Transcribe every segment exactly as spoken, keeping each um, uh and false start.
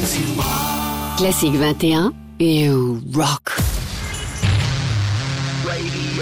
Classique vingt et un, you rock. Radio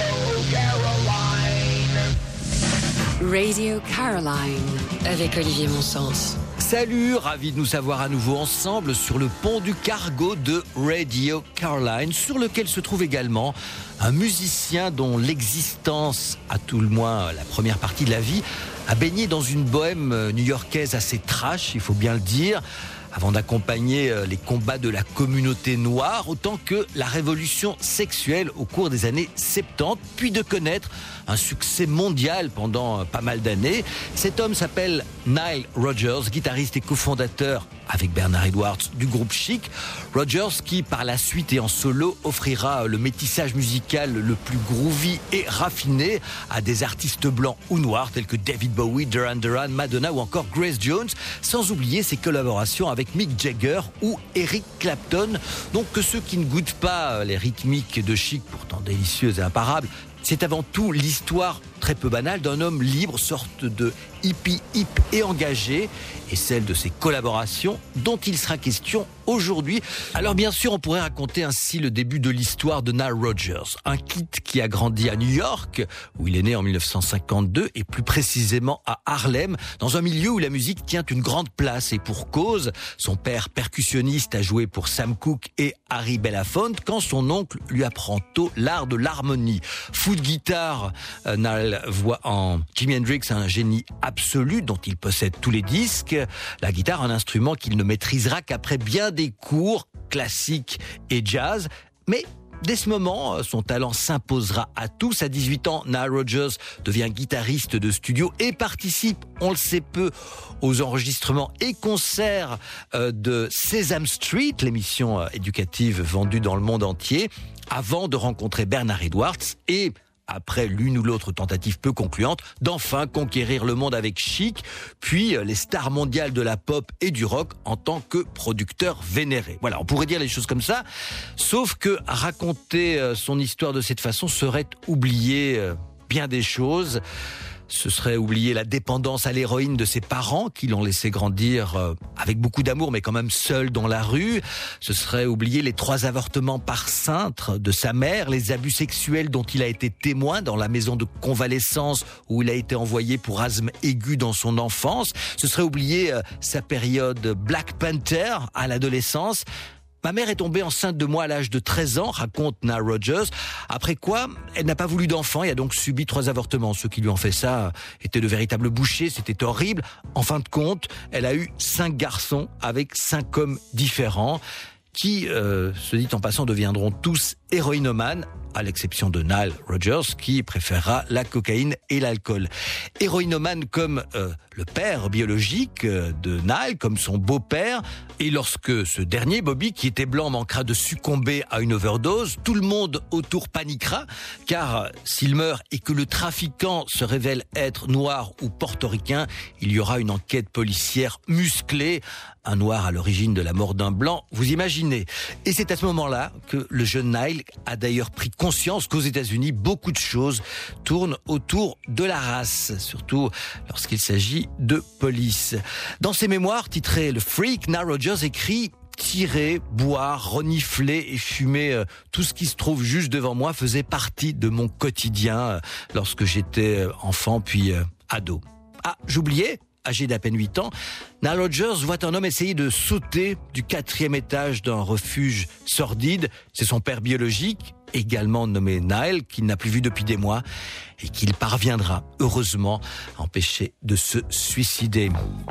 Caroline. Radio Caroline, avec Olivier Monsens. Salut, ravi de nous savoir à nouveau ensemble sur le pont du cargo de Radio Caroline, sur lequel se trouve également un musicien dont l'existence, à tout le moins la première partie de la vie, a baigné dans une bohème new-yorkaise assez trash, il faut bien le dire, avant d'accompagner les combats de la communauté noire, autant que la révolution sexuelle au cours des années soixante-dix, puis de connaître un succès mondial pendant pas mal d'années. Cet homme s'appelle Nile Rodgers, guitariste et cofondateur avec Bernard Edwards du groupe Chic. Rodgers qui par la suite et en solo offrira le métissage musical le plus groovy et raffiné à des artistes blancs ou noirs tels que David Bowie, Duran Duran, Madonna ou encore Grace Jones, sans oublier ses collaborations avec Mick Jagger ou Eric Clapton. Donc que ceux qui ne goûtent pas les rythmiques de Chic, pourtant délicieuses et imparables, c'est avant tout l'histoire très peu banale d'un homme libre, sorte de hippie hip et engagé, et celle de ses collaborations dont il sera question aujourd'hui. Alors bien sûr, on pourrait raconter ainsi le début de l'histoire de Nile Rodgers, un kid qui a grandi à New York, où il est né en dix-neuf cent cinquante-deux, et plus précisément à Harlem, dans un milieu où la musique tient une grande place, et pour cause. Son père percussionniste a joué pour Sam Cooke et Harry Belafonte, quand son oncle lui apprend tôt l'art de l'harmonie. Fou de guitare, Nile voit en Jimi Hendrix un génie absolu dont il possède tous les disques. La guitare, un instrument qu'il ne maîtrisera qu'après bien des cours classiques et jazz. Mais dès ce moment, son talent s'imposera à tous. À dix-huit ans, Nile Rodgers devient guitariste de studio et participe, on le sait peu, aux enregistrements et concerts de Sesame Street, l'émission éducative vendue dans le monde entier, avant de rencontrer Bernard Edwards et, après l'une ou l'autre tentative peu concluante, d'enfin conquérir le monde avec Chic, puis les stars mondiales de la pop et du rock en tant que producteur vénéré. Voilà, on pourrait dire les choses comme ça, sauf que raconter son histoire de cette façon serait oublier bien des choses. Ce serait oublier la dépendance à l'héroïne de ses parents qui l'ont laissé grandir euh, avec beaucoup d'amour mais quand même seul dans la rue. Ce serait oublier les trois avortements par cintre de sa mère, les abus sexuels dont il a été témoin dans la maison de convalescence où il a été envoyé pour asthme aigu dans son enfance. Ce serait oublier euh, sa période Black Panther à l'adolescence. Ma mère est tombée enceinte de moi à l'âge de treize ans, raconte Nile Rodgers. Après quoi, elle n'a pas voulu d'enfant et a donc subi trois avortements. Ceux qui lui ont fait ça étaient de véritables bouchers, c'était horrible. En fin de compte, elle a eu cinq garçons avec cinq hommes différents qui, euh, se dit en passant, deviendront tous héroïnomanes, à l'exception de Nile Rodgers, qui préférera la cocaïne et l'alcool. Héroïnomane comme euh, le père biologique euh, de Nile, comme son beau-père, et lorsque ce dernier, Bobby, qui était blanc, manquera de succomber à une overdose, tout le monde autour paniquera, car euh, s'il meurt et que le trafiquant se révèle être noir ou portoricain, il y aura une enquête policière musclée, un noir à l'origine de la mort d'un blanc, vous imaginez. Et c'est à ce moment-là que le jeune Nile a d'ailleurs pris conscience qu'aux États-Unis, beaucoup de choses tournent autour de la race, surtout lorsqu'il s'agit de police. Dans ses mémoires titrées Le Freak, Nile Rodgers écrit « Tirer, boire, renifler et fumer, euh, tout ce qui se trouve juste devant moi faisait partie de mon quotidien euh, lorsque j'étais euh, enfant puis euh, ado. » Ah, j'oubliais, âgé d'à peine huit ans, Nile Rodgers voit un homme essayer de sauter du quatrième étage d'un refuge sordide. C'est son père biologique, également nommé Nile, qu'il n'a plus vu depuis des mois et qu'il parviendra, heureusement, à empêcher de se suicider.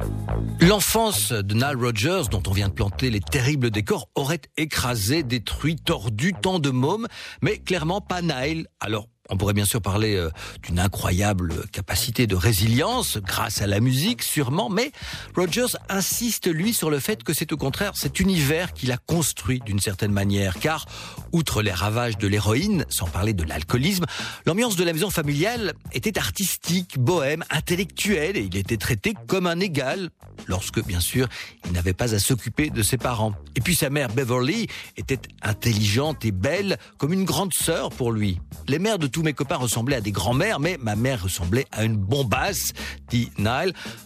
L'enfance de Nile Rodgers, dont on vient de planter les terribles décors, aurait écrasé, détruit, tordu tant de mômes, mais clairement pas Nile. Alors, on pourrait bien sûr parler euh, d'une incroyable capacité de résilience, grâce à la musique sûrement, mais Rodgers insiste lui sur le fait que c'est au contraire cet univers qu'il a construit d'une certaine manière, car outre les ravages de l'héroïne, sans parler de l'alcoolisme, l'ambiance de la maison familiale était artistique, bohème, intellectuelle, et il était traité comme un égal, lorsque bien sûr il n'avait pas à s'occuper de ses parents. Et puis sa mère Beverly était intelligente et belle, comme une grande sœur pour lui. Les mères de tous mes copains ressemblaient à des grands-mères, mais ma mère ressemblait à une bombasse, dit Nile.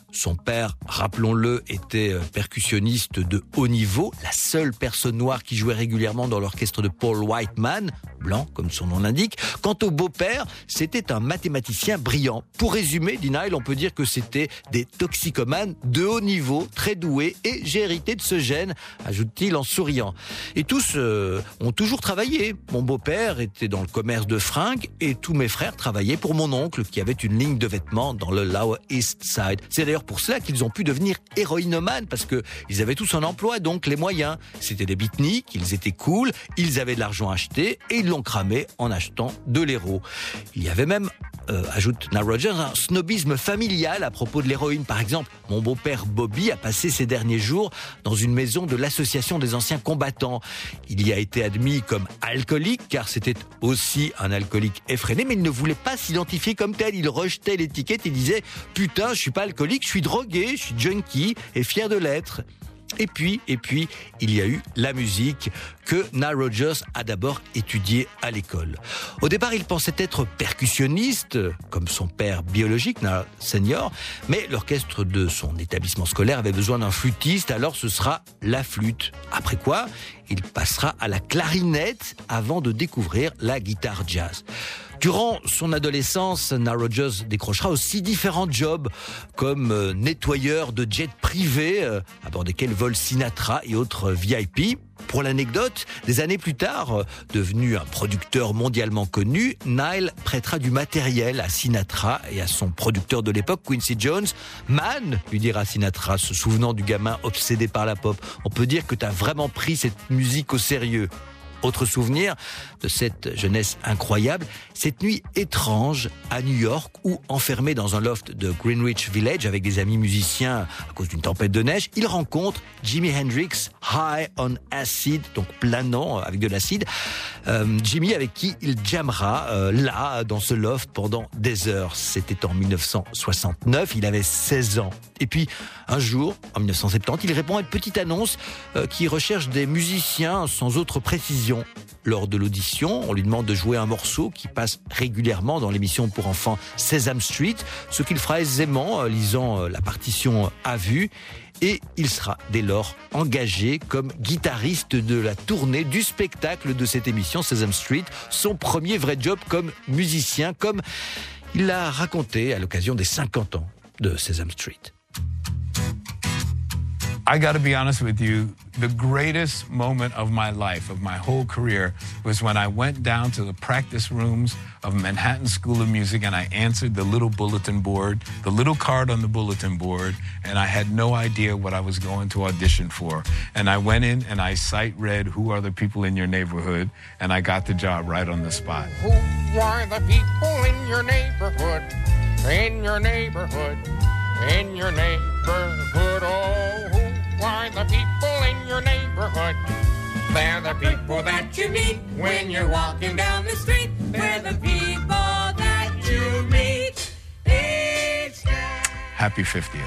Son père, rappelons-le, était percussionniste de haut niveau, la seule personne noire qui jouait régulièrement dans l'orchestre de Paul Whiteman, blanc comme son nom l'indique. Quant au beau-père, c'était un mathématicien brillant. Pour résumer, dit Nile, on peut dire que c'était des toxicomanes de haut niveau, très doués, et j'ai hérité de ce gène, ajoute-t-il en souriant. Et tous euh, ont toujours travaillé. Mon beau-père était dans le commerce de fringues et tous mes frères travaillaient pour mon oncle qui avait une ligne de vêtements dans le Lower East Side. C'est d'ailleurs pour cela qu'ils ont pu devenir héroïnomanes, parce que ils avaient tous un emploi, donc les moyens. C'était des beatniks, ils étaient cool, ils avaient de l'argent acheté et ils l'ont cramé en achetant de l'héros. Il y avait même, euh, ajoute Nile Rodgers, un snobisme familial à propos de l'héroïne. Par exemple, mon beau-père Bobby a passé ses derniers jours dans une maison de l'association des anciens combattants. Il y a été admis comme alcoolique, car c'était aussi un alcoolique effréné, mais il ne voulait pas s'identifier comme tel. Il rejetait l'étiquette et disait « Putain, je suis pas alcoolique, je suis drogué, je suis junkie et fier de l'être ». Et puis, et puis, il y a eu la musique que Nile Rodgers a d'abord étudiée à l'école. Au départ, il pensait être percussionniste, comme son père biologique, Nile Senior, mais l'orchestre de son établissement scolaire avait besoin d'un flûtiste, alors ce sera la flûte. Après quoi, il passera à la clarinette avant de découvrir la guitare jazz. Durant son adolescence, Nile Rodgers décrochera aussi différents jobs, comme euh, nettoyeur de jets privés, euh, à bord desquels volent Sinatra et autres V I P. Pour l'anecdote, des années plus tard, euh, devenu un producteur mondialement connu, Nile prêtera du matériel à Sinatra et à son producteur de l'époque, Quincy Jones. « Man », lui dira Sinatra, se souvenant du gamin obsédé par la pop, « on peut dire que t'as vraiment pris cette musique au sérieux ». Autre souvenir de cette jeunesse incroyable, cette nuit étrange à New York où, enfermé dans un loft de Greenwich Village avec des amis musiciens à cause d'une tempête de neige, il rencontre Jimi Hendrix, high on acid, donc planant avec de l'acide. Euh, Jimi avec qui il jammera euh, là, dans ce loft pendant des heures. C'était en dix-neuf cent soixante-neuf, il avait seize ans. Et puis, un jour, en dix-neuf cent soixante-dix, il répond à une petite annonce euh, qui recherche des musiciens sans autre précision. Lors de l'audition, on lui demande de jouer un morceau qui passe régulièrement dans l'émission pour enfants Sesame Street, ce qu'il fera aisément, euh, lisant euh, la partition à vue. Et il sera dès lors engagé comme guitariste de la tournée du spectacle de cette émission Sesame Street, son premier vrai job comme musicien, comme il l'a raconté à l'occasion des cinquante ans de Sesame Street. I got to be honest with you, the greatest moment of my life, of my whole career, was when I went down to the practice rooms of Manhattan School of Music and I answered the little bulletin board, the little card on the bulletin board, and I had no idea what I was going to audition for. And I went in and I sight read who are the people in your neighborhood, and I got the job right on the spot. Who are the people in your neighborhood, in your neighborhood, in your neighborhood, oh, who are the people in your neighborhood? They're the people that you meet when you're walking down the street. They're the people that you meet each day. Happy fiftieth.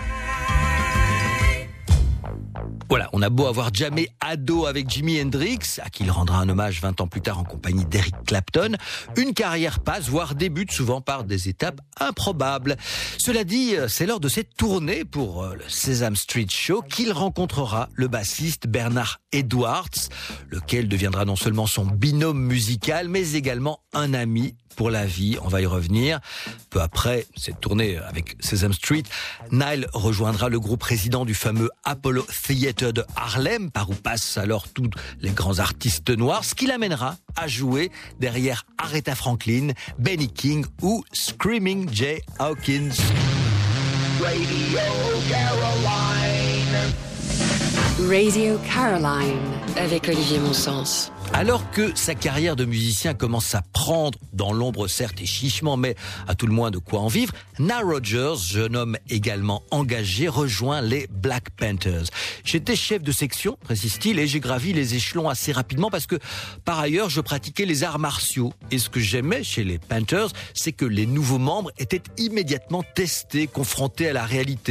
Voilà, on a beau avoir jammé ado avec Jimi Hendrix, à qui il rendra un hommage vingt ans plus tard en compagnie d'Eric Clapton, une carrière passe, voire débute souvent par des étapes improbables. Cela dit, c'est lors de cette tournée pour le Sesame Street Show qu'il rencontrera le bassiste Bernard Edwards, lequel deviendra non seulement son binôme musical, mais également un ami pour la vie. On va y revenir. Peu après cette tournée avec Sesame Street, Nile rejoindra le groupe résident du fameux Apollo Theater de Harlem, par où passent alors tous les grands artistes noirs, ce qui l'amènera à jouer derrière Aretha Franklin, Benny King ou Screaming Jay Hawkins. Radio Caroline. Radio Caroline avec Olivier Monsens. Alors que sa carrière de musicien commence à prendre, dans l'ombre certes et chichement, mais à tout le moins de quoi en vivre, Nile Rodgers, jeune homme également engagé, rejoint les Black Panthers. J'étais chef de section, précise-t-il, et j'ai gravi les échelons assez rapidement parce que, par ailleurs, je pratiquais les arts martiaux. Et ce que j'aimais chez les Panthers, c'est que les nouveaux membres étaient immédiatement testés, confrontés à la réalité.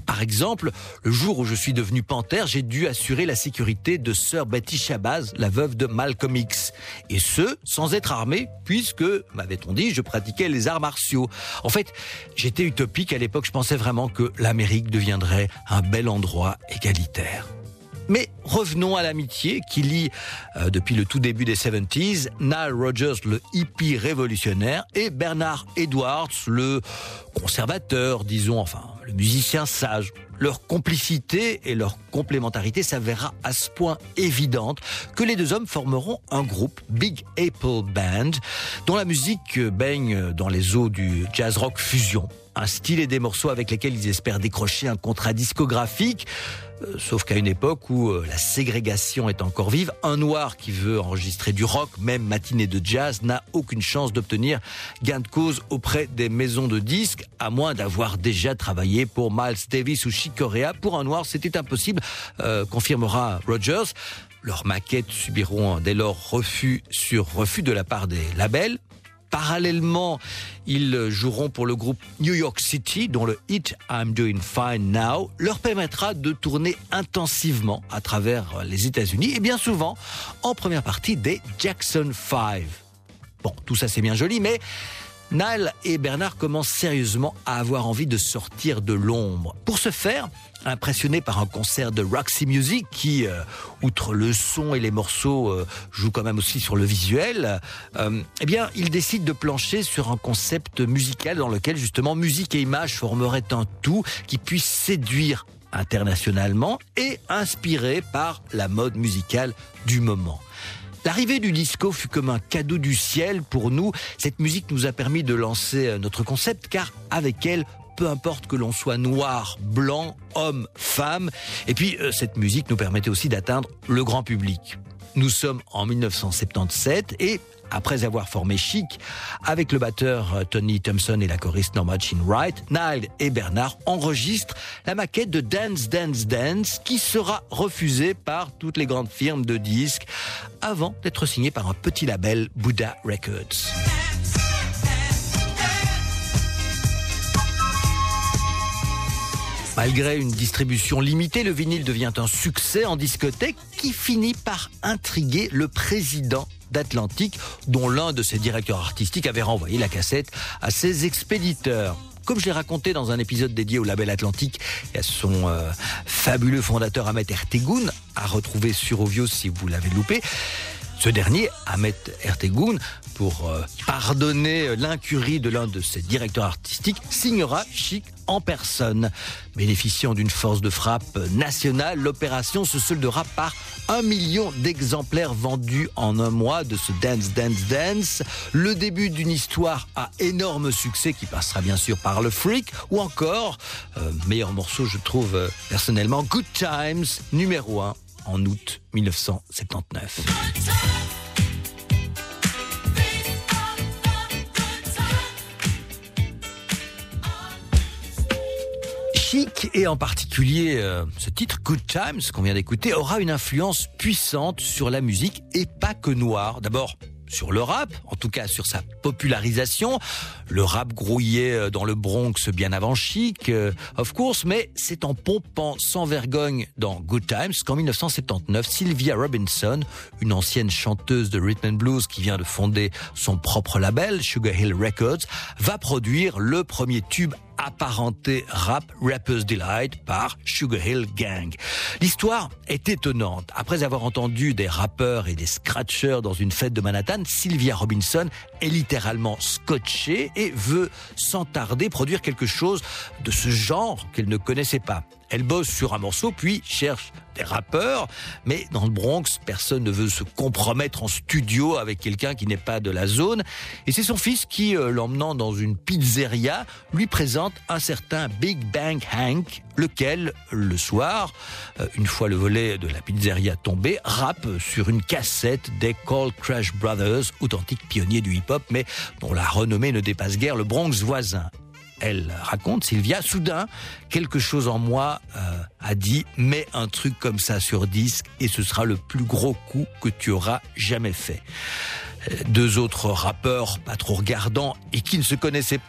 Par exemple, le jour où je suis devenu panthère, j'ai dû assurer la sécurité de sœur Betty Shabazz, la veuve de Malcolm X. Et ce, sans être armé, puisque, m'avait-on dit, je pratiquais les arts martiaux. En fait, j'étais utopique à l'époque, je pensais vraiment que l'Amérique deviendrait un bel endroit égalitaire. Mais revenons à l'amitié qui lie, euh, depuis le tout début des soixante-dix, Nile Rodgers, le hippie révolutionnaire, et Bernard Edwards, le conservateur, disons, enfin, le musicien sage. Leur complicité et leur complémentarité s'avérera à ce point évidente que les deux hommes formeront un groupe, Big Apple Band, dont la musique baigne dans les eaux du jazz rock fusion. Un style et des morceaux avec lesquels ils espèrent décrocher un contrat discographique, euh, sauf qu'à une époque où euh, la ségrégation est encore vive, un noir qui veut enregistrer du rock, même matinée de jazz, n'a aucune chance d'obtenir gain de cause auprès des maisons de disques, à moins d'avoir déjà travaillé pour Miles Davis ou Chick Corea. Pour un noir, c'était impossible, euh, confirmera Rodgers. Leurs maquettes subiront dès lors refus sur refus de la part des labels. Parallèlement, ils joueront pour le groupe New York City, dont le hit I'm Doing Fine Now leur permettra de tourner intensivement à travers les États-Unis et bien souvent en première partie des Jackson five. Bon, tout ça c'est bien joli, mais Nile et Bernard commencent sérieusement à avoir envie de sortir de l'ombre. Pour ce faire, impressionnés par un concert de Roxy Music qui, euh, outre le son et les morceaux, euh, joue quand même aussi sur le visuel, euh, eh bien, ils décident de plancher sur un concept musical dans lequel justement musique et image formeraient un tout qui puisse séduire internationalement et inspiré par la mode musicale du moment. L'arrivée du disco fut comme un cadeau du ciel pour nous. Cette musique nous a permis de lancer notre concept car avec elle, peu importe que l'on soit noir, blanc, homme, femme. Et puis, euh, cette musique nous permettait aussi d'atteindre le grand public. Nous sommes en dix-neuf cent soixante-dix-sept et, après avoir formé Chic, avec le batteur Tony Thompson et la choriste Norma Jean Wright, Nile et Bernard enregistrent la maquette de Dance, Dance, Dance qui sera refusée par toutes les grandes firmes de disques avant d'être signée par un petit label, Buddha Records. Malgré une distribution limitée, le vinyle devient un succès en discothèque qui finit par intriguer le président d'Atlantic, dont l'un de ses directeurs artistiques avait renvoyé la cassette à ses expéditeurs. Comme je l'ai raconté dans un épisode dédié au label Atlantic et à son euh, fabuleux fondateur Ahmet Ertegun, à retrouver sur Ovio si vous l'avez loupé, ce dernier, Ahmet Ertegun, pour euh, pardonner l'incurie de l'un de ses directeurs artistiques, signera Chic en personne. Bénéficiant d'une force de frappe nationale, l'opération se soldera par un million d'exemplaires vendus en un mois de ce Dance, Dance, Dance. Le début d'une histoire à énorme succès qui passera bien sûr par le Freak ou encore, euh, meilleur morceau je trouve euh, personnellement, Good Times, numéro un en août dix-neuf cent soixante-dix-neuf. Chic, et en particulier euh, ce titre Good Times qu'on vient d'écouter, aura une influence puissante sur la musique et pas que noire. D'abord sur le rap, en tout cas sur sa popularisation. Le rap grouillait dans le Bronx bien avant Chic, euh, of course, mais c'est en pompant sans vergogne dans Good Times qu'en dix-neuf cent soixante-dix-neuf, Sylvia Robinson, une ancienne chanteuse de rhythm and blues qui vient de fonder son propre label, Sugar Hill Records, va produire le premier tube apparenté rap, Rapper's Delight, par Sugar Hill Gang. L'histoire est étonnante. Après avoir entendu des rappeurs et des scratchers dans une fête de Manhattan, Sylvia Robinson est littéralement scotchée et veut sans tarder produire quelque chose de ce genre qu'elle ne connaissait pas. Elle bosse sur un morceau, puis cherche des rappeurs, mais dans le Bronx, personne ne veut se compromettre en studio avec quelqu'un qui n'est pas de la zone. Et c'est son fils qui, euh, l'emmenant dans une pizzeria, lui présente un certain Big Bang Hank, lequel, le soir, euh, une fois le volet de la pizzeria tombé, rappe sur une cassette des Cold Crush Brothers, authentiques pionniers du hip-hop, mais dont la renommée ne dépasse guère le Bronx voisin. Elle raconte, Sylvia, soudain, quelque chose en moi euh, a dit « mets un truc comme ça sur disque et ce sera le plus gros coup que tu auras jamais fait ». Deux autres rappeurs, pas trop regardants et qui ne se connaissaient pas,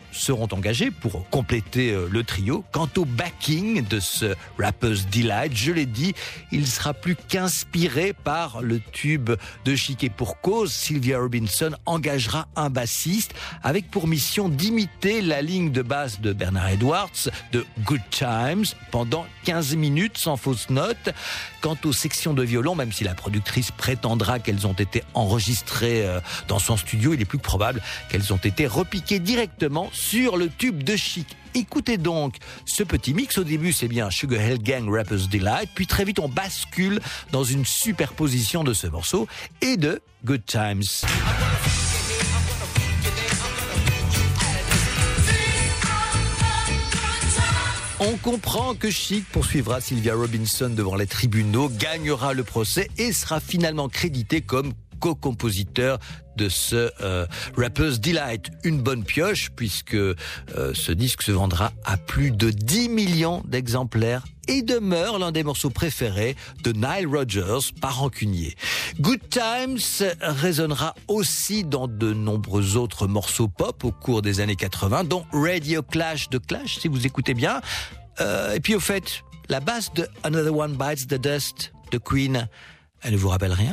seront engagés pour compléter le trio. Quant au backing de ce Rapper's Delight, je l'ai dit, il sera plus qu'inspiré par le tube de Chic, et pour cause, Sylvia Robinson engagera un bassiste avec pour mission d'imiter la ligne de basse de Bernard Edwards de Good Times pendant quinze minutes sans fausse note. Quant aux sections de violon, même si la productrice prétendra qu'elles ont été enregistrées dans son studio, il est plus que probable qu'elles ont été repiquées directement sur le tube de Chic. Écoutez donc ce petit mix. Au début, c'est bien Sugar Hill Gang, Rapper's Delight. Puis très vite, on bascule dans une superposition de ce morceau et de Good Times. On comprend que Chic poursuivra Sylvia Robinson devant les tribunaux, gagnera le procès et sera finalement crédité comme co-compositeur de ce euh, Rapper's Delight. Une bonne pioche puisque euh, ce disque se vendra à plus de dix millions d'exemplaires et demeure l'un des morceaux préférés de Nile Rodgers, pas rancunier. Good Times résonnera aussi dans de nombreux autres morceaux pop au cours des années quatre-vingts, dont Radio Clash de Clash, si vous écoutez bien. Euh, et puis au fait, la basse de Another One Bites the Dust de Queen, elle ne vous rappelle rien ?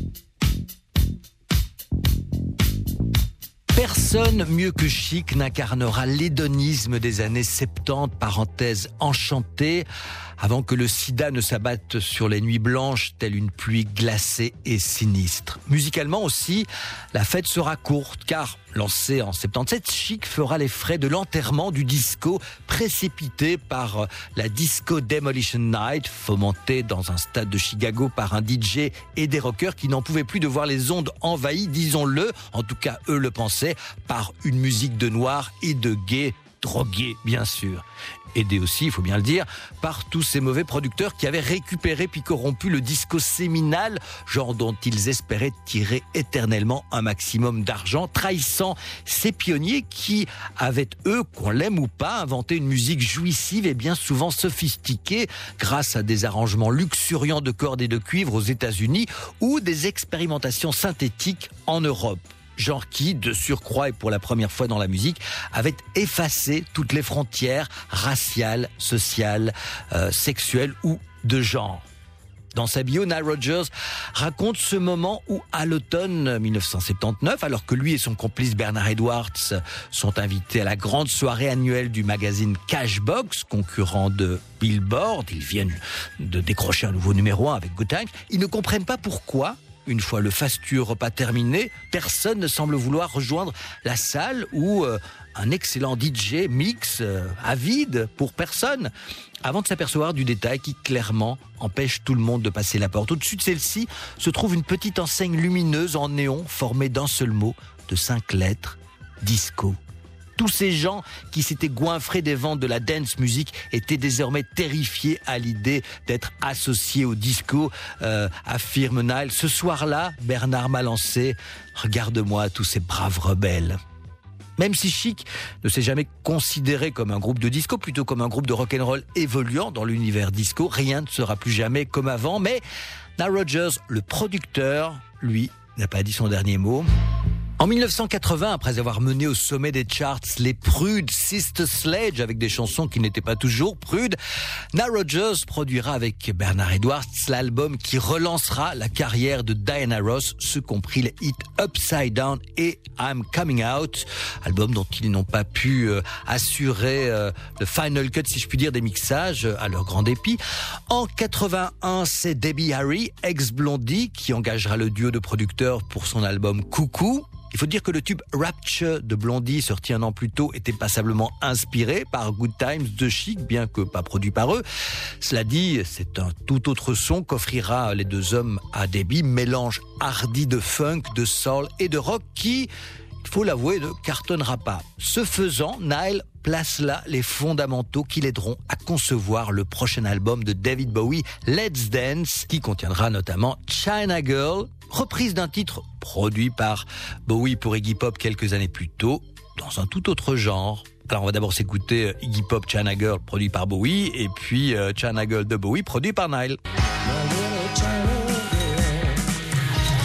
Personne mieux que Chic n'incarnera l'hédonisme des années soixante-dix, parenthèse enchantée, avant que le sida ne s'abatte sur les nuits blanches telle une pluie glacée et sinistre. Musicalement aussi, la fête sera courte, car lancé en soixante-dix-sept, Chic fera les frais de l'enterrement du disco précipité par la Disco Demolition Night, fomentée dans un stade de Chicago par un D J et des rockers qui n'en pouvaient plus de voir les ondes envahies, disons-le, en tout cas eux le pensaient, par une musique de noirs et de gays, drogués bien sûr. Aidé aussi, il faut bien le dire, par tous ces mauvais producteurs qui avaient récupéré puis corrompu le disco séminal, genre dont ils espéraient tirer éternellement un maximum d'argent, trahissant ces pionniers qui avaient, eux, qu'on l'aime ou pas, inventé une musique jouissive et bien souvent sophistiquée grâce à des arrangements luxuriants de cordes et de cuivre aux États-Unis ou des expérimentations synthétiques en Europe. Genre qui, de surcroît et pour la première fois dans la musique, avait effacé toutes les frontières raciales, sociales, euh, sexuelles ou de genre. Dans sa bio, Nile Rodgers raconte ce moment où, à l'automne dix-neuf cent soixante-dix-neuf, alors que lui et son complice Bernard Edwards sont invités à la grande soirée annuelle du magazine Cashbox, concurrent de Billboard, ils viennent de décrocher un nouveau numéro un avec Good Times, ils ne comprennent pas pourquoi, une fois le fastueux repas terminé, personne ne semble vouloir rejoindre la salle où euh, un excellent D J mixe euh, avide pour personne, avant de s'apercevoir du détail qui clairement empêche tout le monde de passer la porte. Au-dessus de celle-ci se trouve une petite enseigne lumineuse en néon formée d'un seul mot, de cinq lettres, disco. Tous ces gens qui s'étaient goinfrés des ventes de la dance music étaient désormais terrifiés à l'idée d'être associés au disco, euh, affirme Nile. Ce soir-là, Bernard m'a lancé « Regarde-moi tous ces braves rebelles ». Même si Chic ne s'est jamais considéré comme un groupe de disco, plutôt comme un groupe de rock'n'roll évoluant dans l'univers disco, rien ne sera plus jamais comme avant. Mais Nile Rodgers, le producteur, lui, n'a pas dit son dernier mot. En dix-neuf cent quatre-vingts, après avoir mené au sommet des charts les prudes Sister Sledge avec des chansons qui n'étaient pas toujours prudes, Nile Rodgers produira avec Bernard Edwards l'album qui relancera la carrière de Diana Ross, ce compris les hits Upside Down et I'm Coming Out, album dont ils n'ont pas pu euh, assurer euh, le final cut, si je puis dire, des mixages euh, à leur grand dépit. En quatre-vingt-un, c'est Debbie Harry, ex-Blondie, qui engagera le duo de producteurs pour son album Coucou. Il faut dire que le tube Rapture de Blondie, sorti un an plus tôt, était passablement inspiré par Good Times de Chic, bien que pas produit par eux. Cela dit, c'est un tout autre son qu'offrira les deux hommes à Debbie, mélange hardi de funk, de soul et de rock qui, il faut l'avouer, ne cartonnera pas. Ce faisant, Nile place là les fondamentaux qui l'aideront à concevoir le prochain album de David Bowie, Let's Dance, qui contiendra notamment China Girl, reprise d'un titre produit par Bowie pour Iggy Pop quelques années plus tôt, dans un tout autre genre. Alors on va d'abord s'écouter Iggy Pop, China Girl, produit par Bowie, et puis euh, China Girl de Bowie, produit par Nile.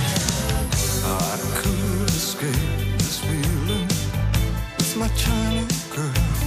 My China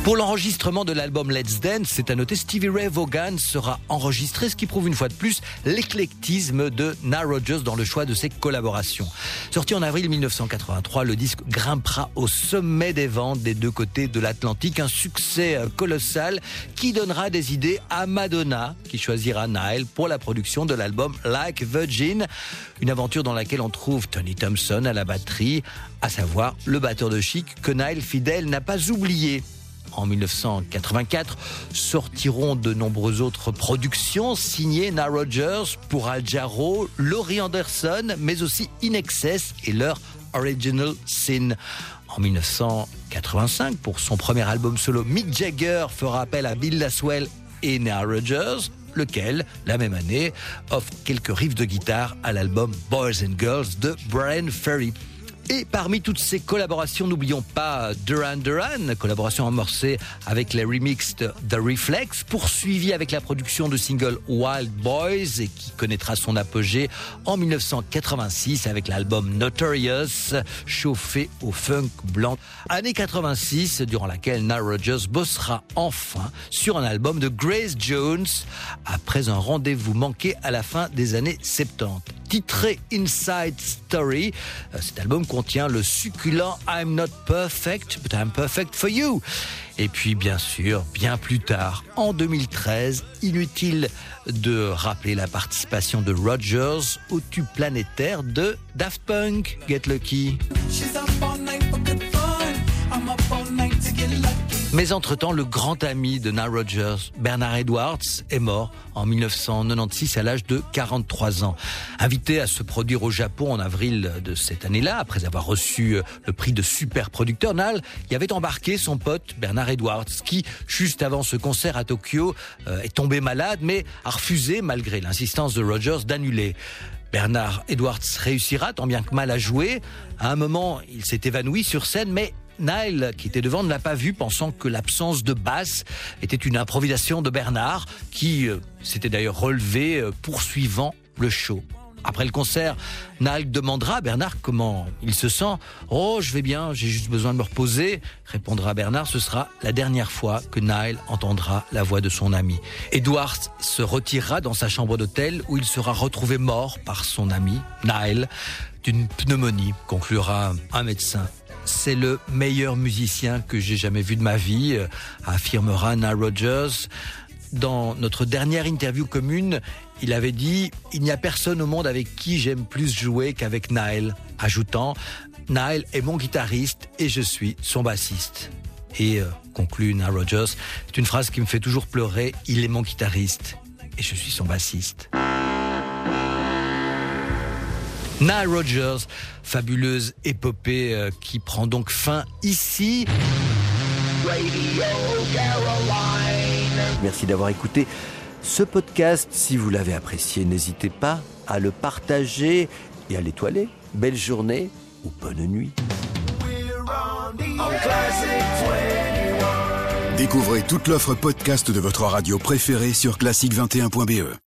Pour l'enregistrement de l'album Let's Dance, c'est à noter, Stevie Ray Vaughan sera enregistré, ce qui prouve une fois de plus l'éclectisme de Nile Rodgers dans le choix de ses collaborations. Sorti en avril mille neuf cent quatre-vingt-trois, le disque grimpera au sommet des ventes des deux côtés de l'Atlantique, un succès colossal qui donnera des idées à Madonna, qui choisira Nile pour la production de l'album Like Virgin, une aventure dans laquelle on trouve Tony Thompson à la batterie, à savoir le batteur de Chic que Nile, fidèle, n'a pas oublié. En mille neuf cent quatre-vingt-quatre, sortiront de nombreuses autres productions signées Nile Rodgers pour Al Jarreau, Laurie Anderson, mais aussi In Excess et leur Original Sin. En mille neuf cent quatre-vingt-cinq, pour son premier album solo, Mick Jagger fera appel à Bill Laswell et Nile Rodgers, lequel, la même année, offre quelques riffs de guitare à l'album Boys and Girls de Brian Ferry. Et parmi toutes ces collaborations, n'oublions pas Duran Duran, collaboration amorcée avec les remixes de The Reflex, poursuivie avec la production de single Wild Boys et qui connaîtra son apogée en mille neuf cent quatre-vingt-six avec l'album Notorious, chauffé au funk blanc. Année quatre-vingt-six, durant laquelle Nile Rodgers bossera enfin sur un album de Grace Jones après un rendez-vous manqué à la fin des années soixante-dix. Titré Inside Story, cet album contient le succulent I'm Not Perfect, but I'm Perfect for You. Et puis bien sûr, bien plus tard, en deux mille treize, inutile de rappeler la participation de Rodgers au tube planétaire de Daft Punk, Get Lucky. Mais entre-temps, le grand ami de Nile Rodgers, Bernard Edwards, est mort en mille neuf cent quatre-vingt-seize à l'âge de quarante-trois ans. Invité à se produire au Japon en avril de cette année-là, après avoir reçu le prix de super producteur, Nile y avait embarqué son pote Bernard Edwards, qui, juste avant ce concert à Tokyo, est tombé malade, mais a refusé, malgré l'insistance de Rodgers, d'annuler. Bernard Edwards réussira tant bien que mal à jouer. À un moment, il s'est évanoui sur scène, mais Nile, qui était devant, ne l'a pas vu, pensant que l'absence de basse était une improvisation de Bernard, qui euh, s'était d'ailleurs relevé euh, poursuivant le show. Après le concert, Nile demandera à Bernard comment il se sent. « Oh, je vais bien, j'ai juste besoin de me reposer », répondra Bernard. Ce sera la dernière fois que Nile entendra la voix de son ami. Edwards se retirera dans sa chambre d'hôtel où il sera retrouvé mort par son ami, Nile, d'une pneumonie, conclura un médecin. C'est le meilleur musicien que j'ai jamais vu de ma vie, affirmera Nile Rodgers. Dans notre dernière interview commune, il avait dit « Il n'y a personne au monde avec qui j'aime plus jouer qu'avec Nile », ajoutant « Nile est mon guitariste et je suis son bassiste ». Et, euh, conclut Nile Rodgers, c'est une phrase qui me fait toujours pleurer, « Il est mon guitariste et je suis son bassiste ». Nile Rodgers, fabuleuse épopée euh, qui prend donc fin ici. Radio Caroline. Merci d'avoir écouté ce podcast. Si vous l'avez apprécié, n'hésitez pas à le partager et à l'étoiler. Belle journée ou bonne nuit. Découvrez toute l'offre podcast de votre radio préférée sur classique vingt et un point b e.